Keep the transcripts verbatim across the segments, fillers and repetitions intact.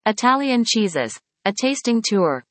Italian cheeses. A tasting tour.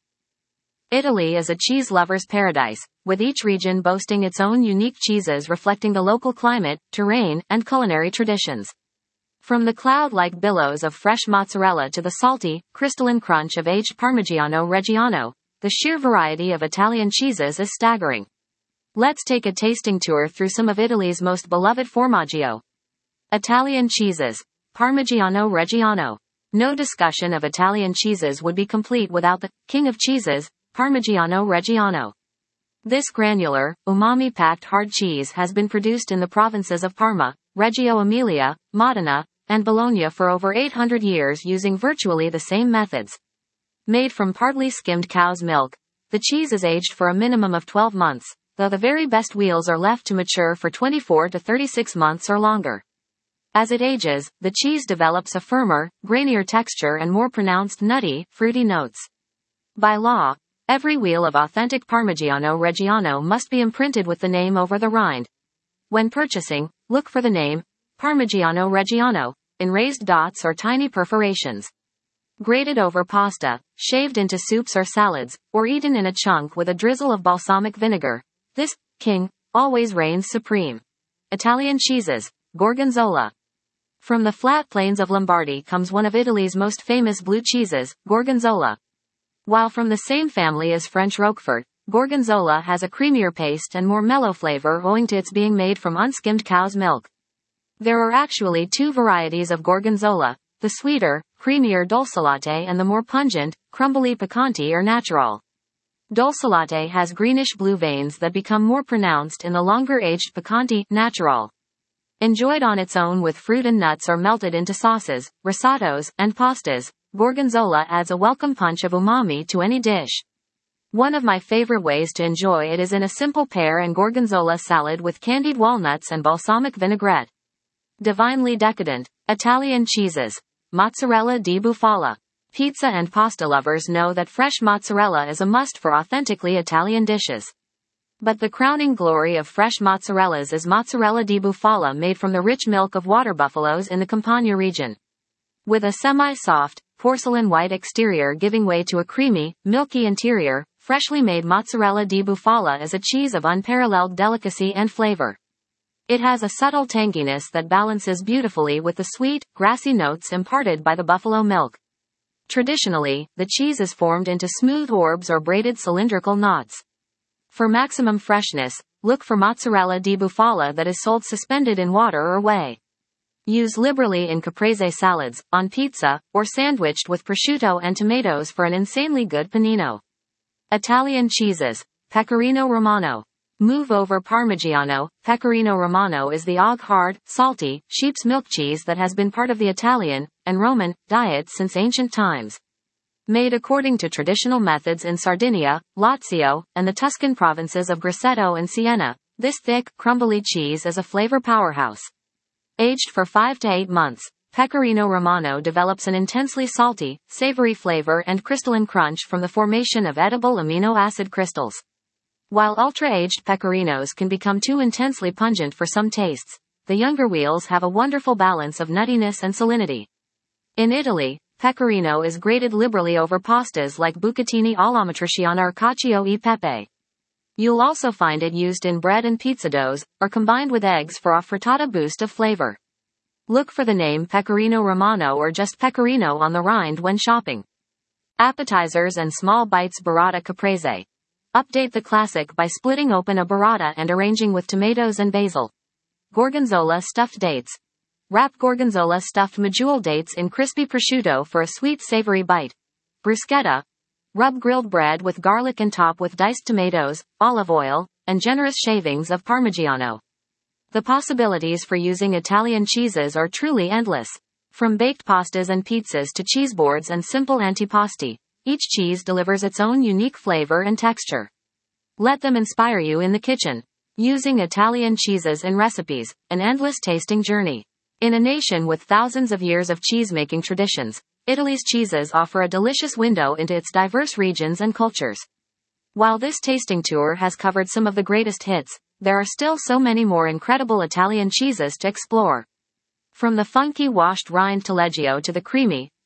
Italy is a cheese lover's paradise, with each region boasting its own unique cheeses reflecting the local climate, terrain, and culinary traditions. From the cloud-like billows of fresh mozzarella to the salty, crystalline crunch of aged Parmigiano Reggiano, the sheer variety of Italian cheeses is staggering. Let's take a tasting tour through some of Italy's most beloved formaggio. Italian cheeses. Parmigiano Reggiano. No discussion of Italian cheeses would be complete without the king of cheeses, Parmigiano Reggiano. This granular, umami-packed hard cheese has been produced in the provinces of Parma, Reggio Emilia, Modena, and Bologna for over eight hundred years using virtually the same methods. Made from partly skimmed cow's milk, the cheese is aged for a minimum of twelve months, though the very best wheels are left to mature for twenty-four to thirty-six months or longer. As it ages, the cheese develops a firmer, grainier texture and more pronounced nutty, fruity notes. By law, every wheel of authentic Parmigiano Reggiano must be imprinted with the name over the rind. When purchasing, look for the name, Parmigiano Reggiano, in raised dots or tiny perforations. Grated over pasta, shaved into soups or salads, or eaten in a chunk with a drizzle of balsamic vinegar, this king always reigns supreme. Italian cheeses. Gorgonzola. From the flat plains of Lombardy comes one of Italy's most famous blue cheeses, Gorgonzola. While from the same family as French Roquefort, Gorgonzola has a creamier paste and more mellow flavor owing to its being made from unskimmed cow's milk. There are actually two varieties of Gorgonzola, the sweeter, creamier Dolcilatte and the more pungent, crumbly Picante or Natural. Dolcilatte has greenish-blue veins that become more pronounced in the longer-aged Picante, Natural. Enjoyed on its own with fruit and nuts or melted into sauces, risottos, and pastas, Gorgonzola adds a welcome punch of umami to any dish. One of my favorite ways to enjoy it is in a simple pear and Gorgonzola salad with candied walnuts and balsamic vinaigrette. Divinely decadent. Italian cheeses. Mozzarella di bufala. Pizza and pasta lovers know that fresh mozzarella is a must for authentically Italian dishes. But the crowning glory of fresh mozzarellas is mozzarella di bufala made from the rich milk of water buffaloes in the Campania region. With a semi-soft, porcelain-white exterior giving way to a creamy, milky interior, freshly made mozzarella di bufala is a cheese of unparalleled delicacy and flavor. It has a subtle tanginess that balances beautifully with the sweet, grassy notes imparted by the buffalo milk. Traditionally, the cheese is formed into smooth orbs or braided cylindrical knots. For maximum freshness, look for mozzarella di bufala that is sold suspended in water or whey. Use liberally in caprese salads, on pizza, or sandwiched with prosciutto and tomatoes for an insanely good panino. Italian cheeses. Pecorino Romano. Move over Parmigiano. Pecorino Romano is the og-hard, salty, sheep's milk cheese that has been part of the Italian, and Roman, diet since ancient times. Made according to traditional methods in Sardinia, Lazio, and the Tuscan provinces of Grosseto and Siena, this thick, crumbly cheese is a flavor powerhouse. Aged for five to eight months, Pecorino Romano develops an intensely salty, savory flavor and crystalline crunch from the formation of edible amino acid crystals. While ultra-aged pecorinos can become too intensely pungent for some tastes, the younger wheels have a wonderful balance of nuttiness and salinity. In Italy, pecorino is grated liberally over pastas like bucatini alla matriciana or cacio e pepe. You'll also find it used in bread and pizza doughs, or combined with eggs for a frittata boost of flavor. Look for the name Pecorino Romano or just Pecorino on the rind when shopping. Appetizers and small bites burrata caprese. Update the classic by splitting open a burrata and arranging with tomatoes and basil. Gorgonzola stuffed dates. Wrap Gorgonzola stuffed medjool dates in crispy prosciutto for a sweet savory bite. Bruschetta. Rub grilled bread with garlic and top with diced tomatoes, olive oil, and generous shavings of Parmigiano. The possibilities for using Italian cheeses are truly endless. From baked pastas and pizzas to cheeseboards and simple antipasti, each cheese delivers its own unique flavor and texture. Let them inspire you in the kitchen. Using Italian cheeses in recipes, an endless tasting journey. In a nation with thousands of years of cheese-making traditions, Italy's cheeses offer a delicious window into its diverse regions and cultures. While this tasting tour has covered some of the greatest hits, there are still so many more incredible Italian cheeses to explore. From the funky washed rind taleggio to the creamy,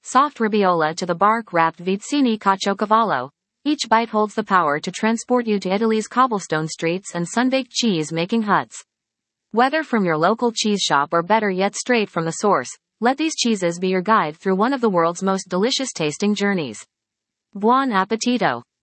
soft Ribolla to the bark-wrapped Vizzini Caciocavallo, each bite holds the power to transport you to Italy's cobblestone streets and sun-baked cheese-making huts. Whether from your local cheese shop or better yet straight from the source, let these cheeses be your guide through one of the world's most delicious tasting journeys. Buon appetito!